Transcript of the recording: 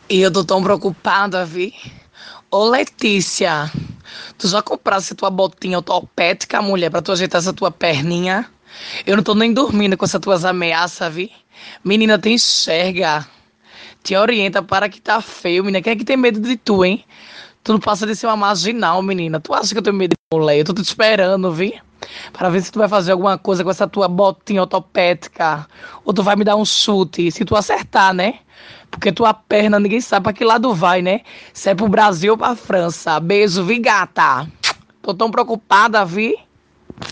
E eu tô tão preocupada, vi. Ô, Letícia, tu já compraste tua botinha ortopédica, mulher, pra tu ajeitar essa tua perninha? Eu não tô nem dormindo com essas tuas ameaças, vi. Menina, te enxerga. Te orienta para que tá feio, menina. Quem é que tem medo de tu, hein? Tu não passa de ser uma marginal, menina. Tu acha que eu tenho medo de mulher? Eu tô te esperando, vi. Para ver se tu vai fazer alguma coisa com essa tua botinha ortopédica. Ou tu vai me dar um chute, se tu acertar, né? Porque tua perna, ninguém sabe pra que lado vai, né? Se é pro Brasil ou pra França. Beijo, vi, gata. Tô tão preocupada, vi.